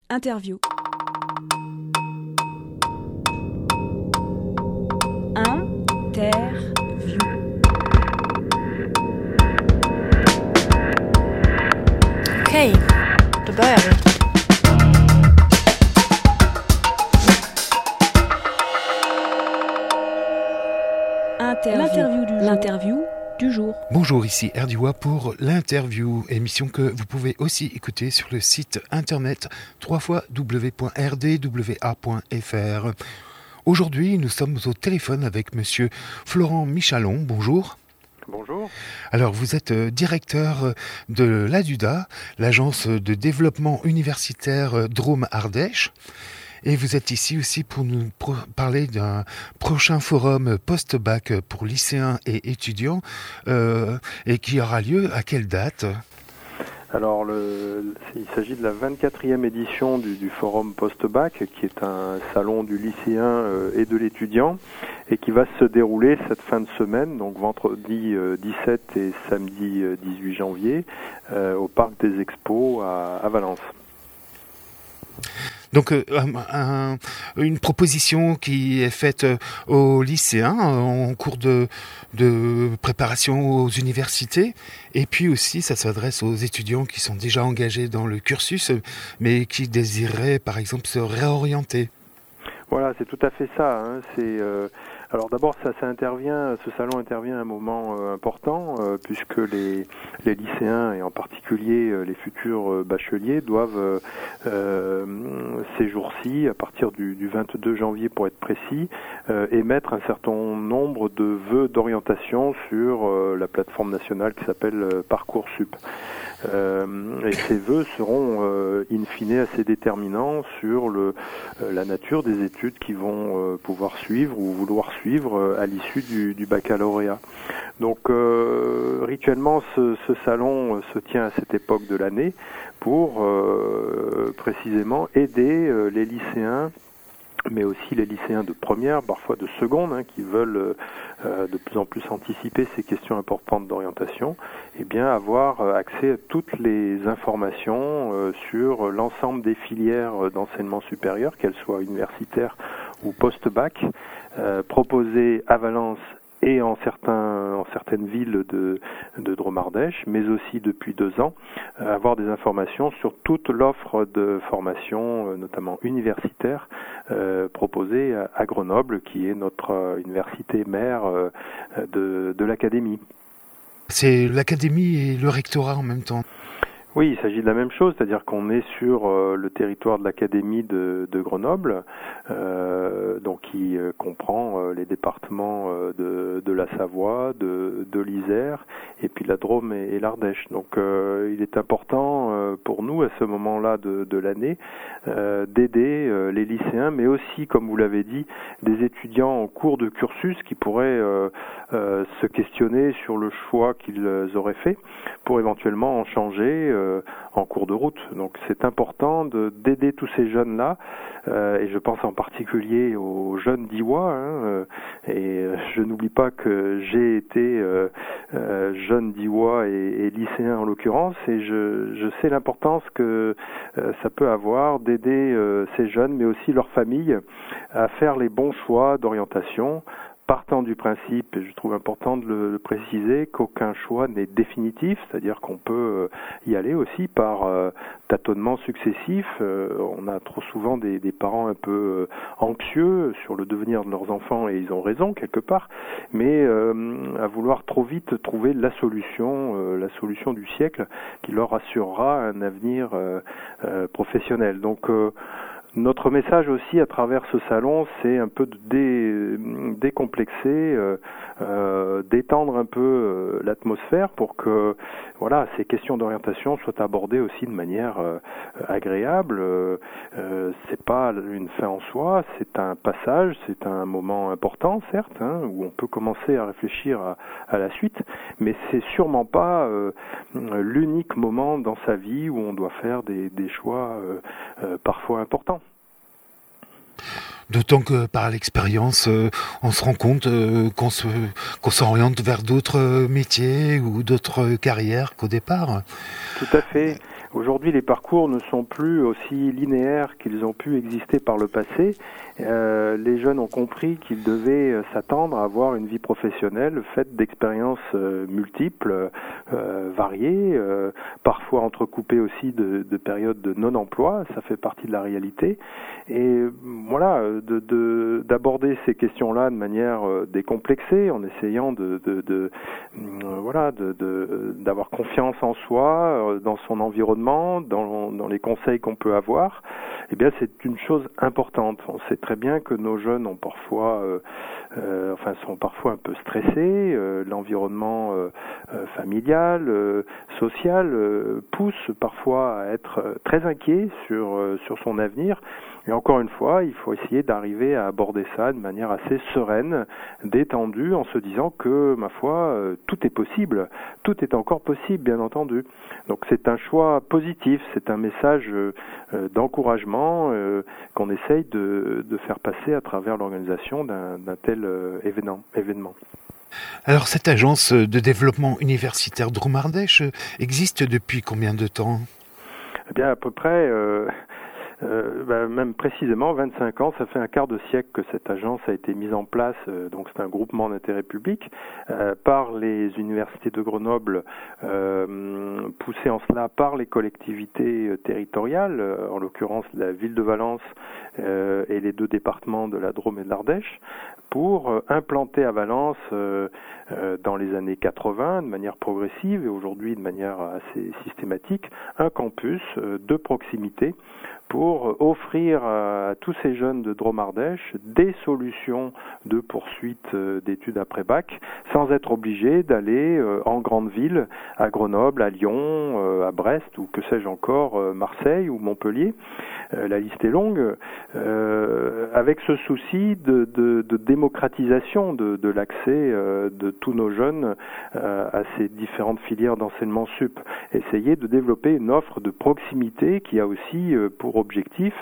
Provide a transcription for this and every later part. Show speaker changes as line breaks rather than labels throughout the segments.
Interview. Interview.
Okej, då börjar vi.
L'interview du jour.
Bonjour, ici Erdiwa pour l'interview, émission que vous pouvez aussi écouter sur le site internet www.rdwa.fr. Aujourd'hui, nous sommes au téléphone avec monsieur Florent Michalon. Bonjour.
Bonjour.
Alors, vous êtes directeur de l'ADUDA, l'agence de développement universitaire Drôme-Ardèche. Et vous êtes ici aussi pour nous parler d'un prochain forum post-bac pour lycéens et étudiants et qui aura lieu à quelle date ?
Alors, il s'agit de la 24e édition du forum post-bac, qui est un salon du lycéen et de l'étudiant, et qui va se dérouler cette fin de semaine, donc vendredi 17 et samedi 18 janvier, au Parc des Expos à Valence.
Donc une proposition qui est faite aux lycéens en cours de préparation aux universités, et puis aussi ça s'adresse aux étudiants qui sont déjà engagés dans le cursus mais qui désireraient par exemple se réorienter.
Voilà, c'est tout à fait ça. Alors d'abord, ce salon intervient à un moment important, puisque les lycéens, et en particulier les futurs bacheliers, doivent ces jours-ci, à partir du 22 janvier pour être précis, émettre un certain nombre de vœux d'orientation sur la plateforme nationale qui s'appelle Parcoursup. Et ces vœux seront in fine assez déterminants sur la nature des études qu'ils vont pouvoir suivre ou vouloir suivre à l'issue du baccalauréat. Donc rituellement ce salon se tient à cette époque de l'année pour précisément aider les lycéens, mais aussi les lycéens de première, parfois de seconde, qui veulent de plus en plus anticiper ces questions importantes d'orientation, et bien avoir accès à toutes les informations sur l'ensemble des filières d'enseignement supérieur, qu'elles soient universitaires ou post-bac, proposées à Valence et en certaines villes de Drôme-Ardèche, mais aussi depuis 2 ans, avoir des informations sur toute l'offre de formation, notamment universitaire, proposée à Grenoble, qui est notre université mère de l'académie.
C'est l'académie et le rectorat en même temps.
Oui, il s'agit de la même chose, c'est-à-dire qu'on est sur le territoire de l'académie de Grenoble, donc qui comprend les départements de la Savoie, de l'Isère, et puis la Drôme et l'Ardèche. Donc il est important pour nous, à ce moment-là de l'année, d'aider les lycéens, mais aussi, comme vous l'avez dit, des étudiants en cours de cursus qui pourraient se questionner sur le choix qu'ils auraient fait, pour éventuellement en changer en cours de route. Donc c'est important d'aider tous ces jeunes-là, et je pense en particulier aux jeunes d'Iwa, et je n'oublie pas que j'ai été jeune d'Iwa et lycéen en l'occurrence, et je sais l'importance que ça peut avoir d'aider ces jeunes, mais aussi leurs familles, à faire les bons choix d'orientation, partant du principe, et je trouve important de le préciser, qu'aucun choix n'est définitif, c'est-à-dire qu'on peut y aller aussi par tâtonnements successifs. On a trop souvent des parents un peu anxieux sur le devenir de leurs enfants, et ils ont raison quelque part, mais à vouloir trop vite trouver la solution du siècle qui leur assurera un avenir professionnel. Donc notre message aussi à travers ce salon, c'est un peu de décomplexer, d'étendre un peu l'atmosphère pour que ces questions d'orientation soient abordées aussi de manière agréable. C'est pas une fin en soi, c'est un passage, c'est un moment important certes, où on peut commencer à réfléchir à la suite, mais c'est sûrement pas l'unique moment dans sa vie où on doit faire des choix parfois importants.
D'autant que par l'expérience, on se rend compte qu'on s'oriente vers d'autres métiers ou d'autres carrières qu'au départ.
Tout à fait. Aujourd'hui, les parcours ne sont plus aussi linéaires qu'ils ont pu exister par le passé. Les jeunes ont compris qu'ils devaient s'attendre à avoir une vie professionnelle faite d'expériences multiples, variées, parfois entrecoupées aussi de périodes de non-emploi. Ça fait partie de la réalité. Et voilà, d'aborder ces questions-là de manière décomplexée, en essayant d'avoir confiance en soi, dans son environnement, dans les conseils qu'on peut avoir, eh bien c'est une chose importante. On sait très bien que nos jeunes ont parfois, sont parfois un peu stressés. L'environnement familial, social, pousse parfois à être très inquiet sur son avenir. Et encore une fois, il faut essayer d'arriver à aborder ça de manière assez sereine, détendue, en se disant que, ma foi, tout est possible. Tout est encore possible, bien entendu. Donc c'est un choix positif, c'est un message d'encouragement qu'on essaye de faire passer à travers l'organisation d'un tel événement.
Alors cette agence de développement universitaire Drôme Ardèche existe depuis combien de temps ?
Eh bien à peu près... même précisément 25 ans, ça fait un quart de siècle que cette agence a été mise en place, donc c'est un groupement d'intérêt public par les universités de Grenoble, poussé en cela par les collectivités territoriales, en l'occurrence la ville de Valence et les deux départements de la Drôme et de l'Ardèche, pour implanter à Valence dans les années 80 de manière progressive et aujourd'hui de manière assez systématique un campus de proximité pour offrir à tous ces jeunes de Drôme Ardèche des solutions de poursuite d'études après bac sans être obligés d'aller en grande ville, à Grenoble, à Lyon, à Brest ou que sais-je encore, Marseille ou Montpellier. La liste est longue, avec ce souci de démocratisation de l'accès de tous nos jeunes à ces différentes filières d'enseignement sup. Essayer de développer une offre de proximité qui a aussi pour objectif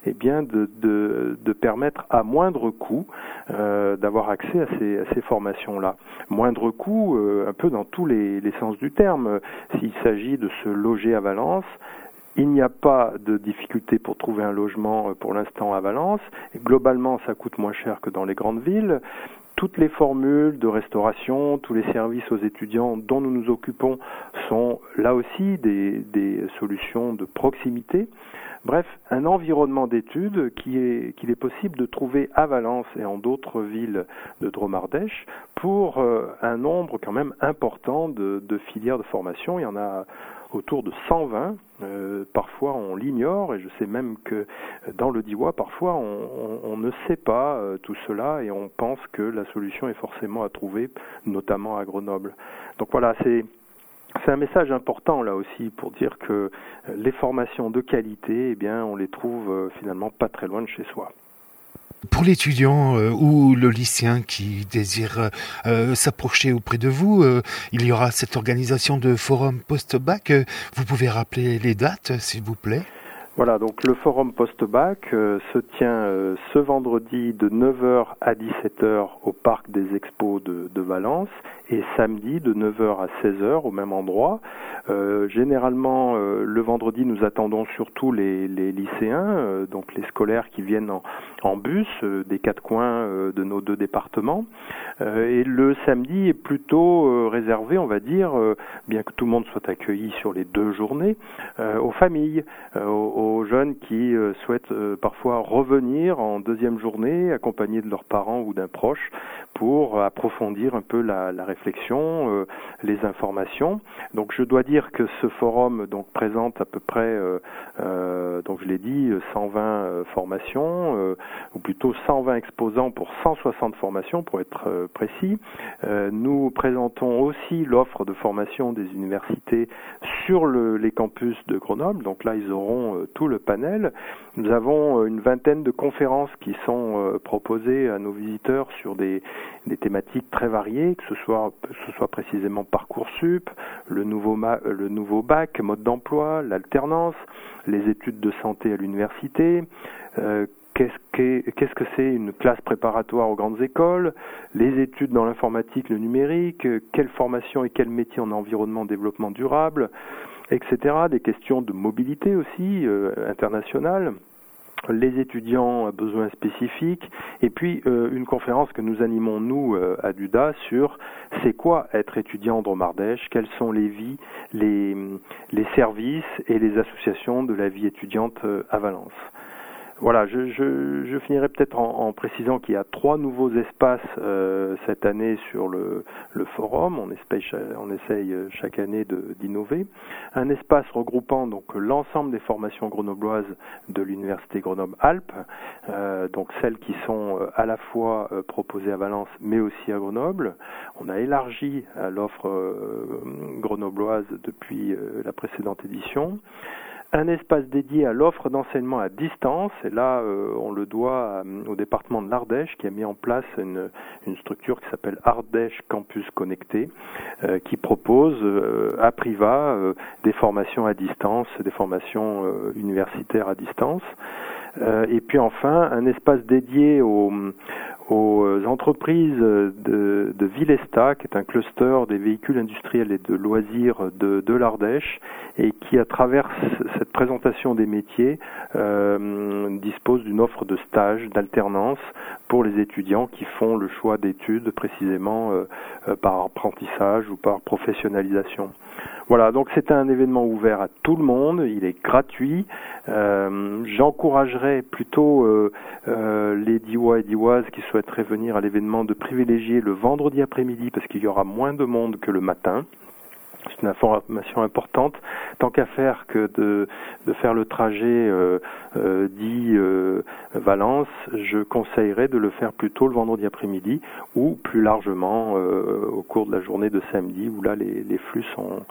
de permettre à moindre coût d'avoir accès à ces formations-là. Moindre coût, un peu dans tous les sens du terme. S'il s'agit de se loger à Valence, il n'y a pas de difficulté pour trouver un logement pour l'instant à Valence. Et globalement, ça coûte moins cher que dans les grandes villes. Toutes les formules de restauration, tous les services aux étudiants dont nous nous occupons sont là aussi des solutions de proximité. Bref, un environnement d'études qu'il est possible de trouver à Valence et en d'autres villes de Drôme Ardèche pour un nombre quand même important de filières de formation. Il y en a autour de 120. Parfois on l'ignore et je sais même que dans le Diois, parfois on ne sait pas tout cela et on pense que la solution est forcément à trouver, notamment à Grenoble. Donc voilà, c'est un message important là aussi pour dire que les formations de qualité, eh bien, on les trouve finalement pas très loin de chez soi.
Pour l'étudiant ou le lycéen qui désire s'approcher auprès de vous, il y aura cette organisation de forum post-bac. Vous pouvez rappeler les dates, s'il vous plaît ?
Voilà, donc le forum post-bac se tient ce vendredi de 9h à 17h au parc des Expos de Valence et samedi de 9h à 16h au même endroit. Généralement, le vendredi, nous attendons surtout les lycéens, donc les scolaires qui viennent en bus des quatre coins de nos deux départements. Et le samedi est plutôt réservé, on va dire, bien que tout le monde soit accueilli sur les 2 journées, aux familles, aux jeunes qui souhaitent parfois revenir en deuxième journée, accompagnés de leurs parents ou d'un proche, pour approfondir un peu la réflexion, les informations. Donc je dois dire que ce forum donc présente à peu près, donc je l'ai dit, 120 formations, ou plutôt 120 exposants pour 160 formations pour être précis. Nous présentons aussi l'offre de formation des universités sur les campus de Grenoble, donc là ils auront tout le panel. Nous avons une vingtaine de conférences qui sont proposées à nos visiteurs sur des thématiques très variées, que ce soit précisément Parcoursup, le nouveau bac, mode d'emploi, l'alternance, les études de santé à l'université, qu'est-ce que c'est une classe préparatoire aux grandes écoles, les études dans l'informatique, le numérique, quelle formation et quel métier en environnement développement durable, etc. Des questions de mobilité aussi internationale. Les étudiants à besoins spécifiques, et puis une conférence que nous animons nous à DUDA sur c'est quoi être étudiant en Drôme-Ardèche, quelles sont les vies, les services et les associations de la vie étudiante à Valence. Voilà, je finirai peut-être en précisant qu'il y a 3 nouveaux espaces cette année sur le forum. On essaye chaque année d'innover. Un espace regroupant donc l'ensemble des formations grenobloises de l'Université Grenoble-Alpes, donc celles qui sont à la fois proposées à Valence mais aussi à Grenoble. On a élargi l'offre grenobloise depuis la précédente édition. Un espace dédié à l'offre d'enseignement à distance, et là on le doit au département de l'Ardèche qui a mis en place une structure qui s'appelle Ardèche Campus Connecté, qui propose à Priva des formations à distance, des formations universitaires à distance. Et puis enfin un espace dédié aux entreprises de Villesta, qui est un cluster des véhicules industriels et de loisirs de l'Ardèche, et qui, à travers cette présentation des métiers, dispose d'une offre de stage, d'alternance pour les étudiants qui font le choix d'études précisément par apprentissage ou par professionnalisation. Voilà, donc c'est un événement ouvert à tout le monde, il est gratuit. J'encouragerais plutôt les Diois et Dioises qui souhaiteraient venir à l'événement de privilégier le vendredi après-midi parce qu'il y aura moins de monde que le matin. C'est une information importante. Tant qu'à faire que de faire le trajet dit Valence, je conseillerais de le faire plutôt le vendredi après-midi ou plus largement au cours de la journée de samedi où là les flux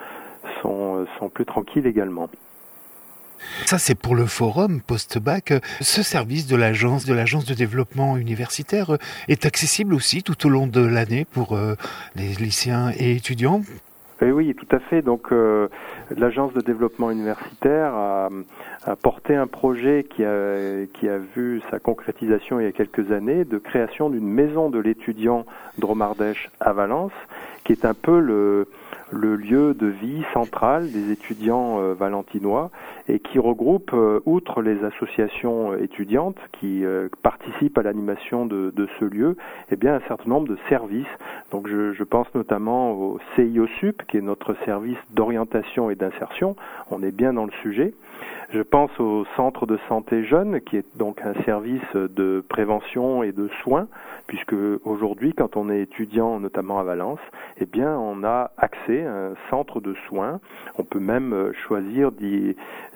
sont plus tranquilles également.
Ça, c'est pour le forum post-bac. Ce service de l'agence de développement universitaire est accessible aussi tout au long de l'année pour les lycéens et étudiants.
Oui, tout à fait. Donc, l'agence de développement universitaire a porté un projet qui a vu sa concrétisation il y a quelques années de création d'une maison de l'étudiant Drôme-Ardèche à Valence, qui est un peu le lieu de vie central des étudiants valentinois et qui regroupe, outre les associations étudiantes qui participent à l'animation de ce lieu, eh bien un certain nombre de services. Donc je pense notamment au CIOSUP, qui est notre service d'orientation et d'insertion. On est bien dans le sujet. Je pense au centre de santé jeune, qui est donc un service de prévention et de soins, puisque aujourd'hui, quand on est étudiant, notamment à Valence, eh bien, on a accès à un centre de soins. On peut même choisir d'y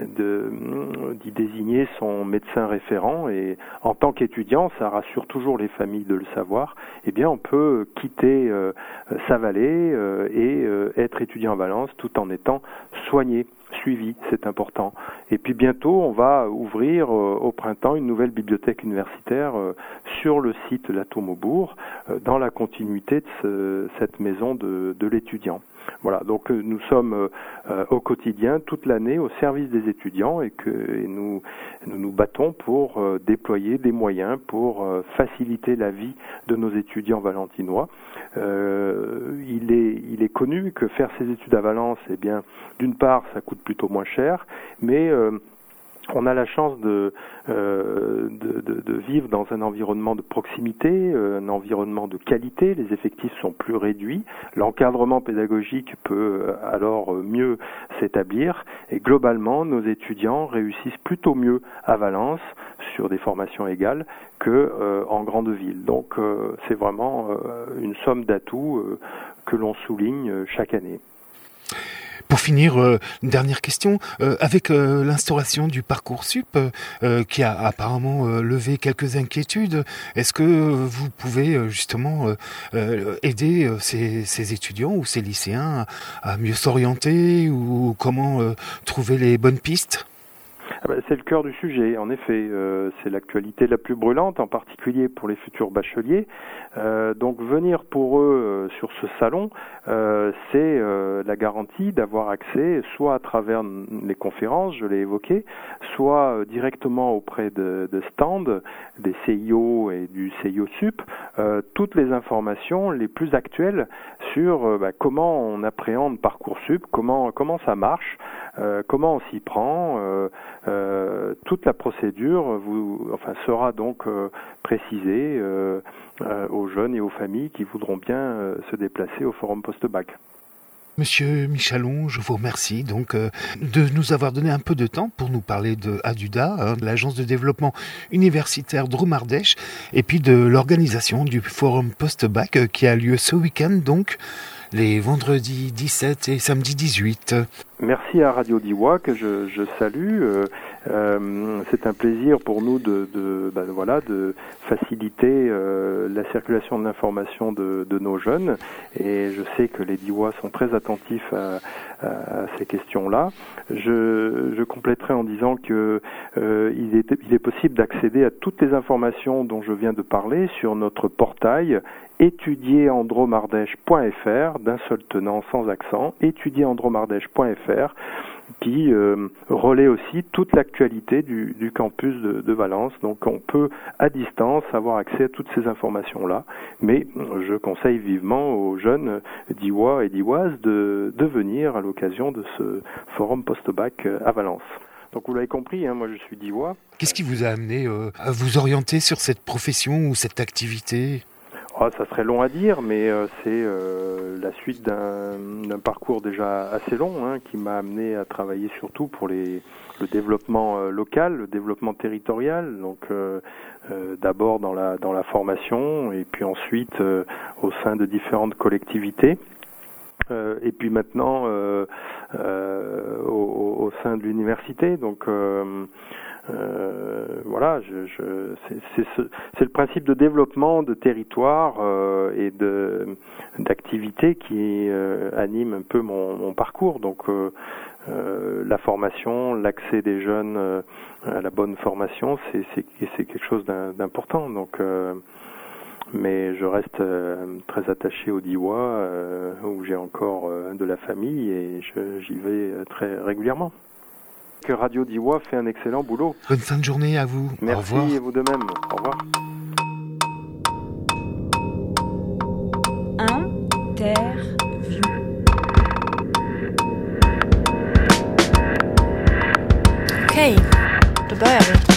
désigner son médecin référent, et en tant qu'étudiant, ça rassure toujours les familles de le savoir, eh bien, on peut quitter sa vallée et être étudiant à Valence tout en étant soigné. Suivi, c'est important. Et puis bientôt, on va ouvrir au printemps une nouvelle bibliothèque universitaire sur le site La Tour Maubourg, dans la continuité de cette maison de l'étudiant. Voilà, donc nous sommes au quotidien, toute l'année, au service des étudiants et nous nous battons pour déployer des moyens pour faciliter la vie de nos étudiants valentinois. Il est connu que faire ses études à Valence, eh bien, d'une part, ça coûte plutôt moins cher, mais on a la chance de vivre dans un environnement de proximité, un environnement de qualité. Les effectifs sont plus réduits. L'encadrement pédagogique peut alors mieux s'établir. Et globalement, nos étudiants réussissent plutôt mieux à Valence sur des formations égales que en grande ville. Donc, c'est vraiment une somme d'atouts que l'on souligne chaque année.
Pour finir, une dernière question. Avec l'instauration du Parcoursup, qui a apparemment levé quelques inquiétudes, est-ce que vous pouvez justement aider ces étudiants ou ces lycéens à mieux s'orienter ou comment trouver les bonnes pistes ?
C'est le cœur du sujet, en effet. C'est l'actualité la plus brûlante, en particulier pour les futurs bacheliers. Donc venir pour eux sur ce salon, c'est la garantie d'avoir accès soit à travers les conférences, je l'ai évoqué, soit directement auprès de stands, des CIO et du CIO Sup, toutes les informations les plus actuelles sur comment on appréhende Parcoursup, comment ça marche, comment on s'y prend. Toute la procédure sera donc précisée aux jeunes et aux familles qui voudront bien se déplacer au forum post-bac.
Monsieur Michalon, je vous remercie donc de nous avoir donné un peu de temps pour nous parler de ADUDA, l'agence de développement universitaire Drôme-Ardèche, et puis de l'organisation du forum post-bac qui a lieu ce week-end, donc les vendredis 17 et samedi 18.
Merci à Radio Diois que je salue. C'est un plaisir pour nous de faciliter la circulation de l'information de nos jeunes, et je sais que les Diois sont très attentifs à ces questions-là. Je compléterai en disant que il est possible d'accéder à toutes les informations dont je viens de parler sur notre portail étudierandraumardèche.fr, d'un seul tenant sans accent, étudierandraumardèche.fr, qui relaie aussi toute l'actualité du campus de Valence. Donc on peut à distance avoir accès à toutes ces informations-là, mais je conseille vivement aux jeunes d'Iwa et d'Iwaz de venir à l'occasion de ce forum post-bac à Valence. Donc vous l'avez compris, moi je suis d'Iwa.
Qu'est-ce qui vous a amené à vous orienter sur cette profession ou cette activité ?
Ça serait long à dire, mais c'est la suite d'un parcours déjà assez long qui m'a amené à travailler surtout pour le développement local, le développement territorial. Donc d'abord dans la formation, et puis ensuite au sein de différentes collectivités. Et puis maintenant au sein de l'université. Donc c'est le principe de développement de territoire et d'activité qui anime un peu mon parcours. Donc la formation, l'accès des jeunes à la bonne formation, c'est quelque chose d'important. Donc mais je reste très attaché au Diois, où j'ai encore de la famille, et j'y vais très régulièrement. Que Radio Diois fait un excellent boulot.
Bonne fin de journée à vous.
Merci,
au revoir.
Et vous de même. Au revoir.
Interview.
Okej, då börjar vi.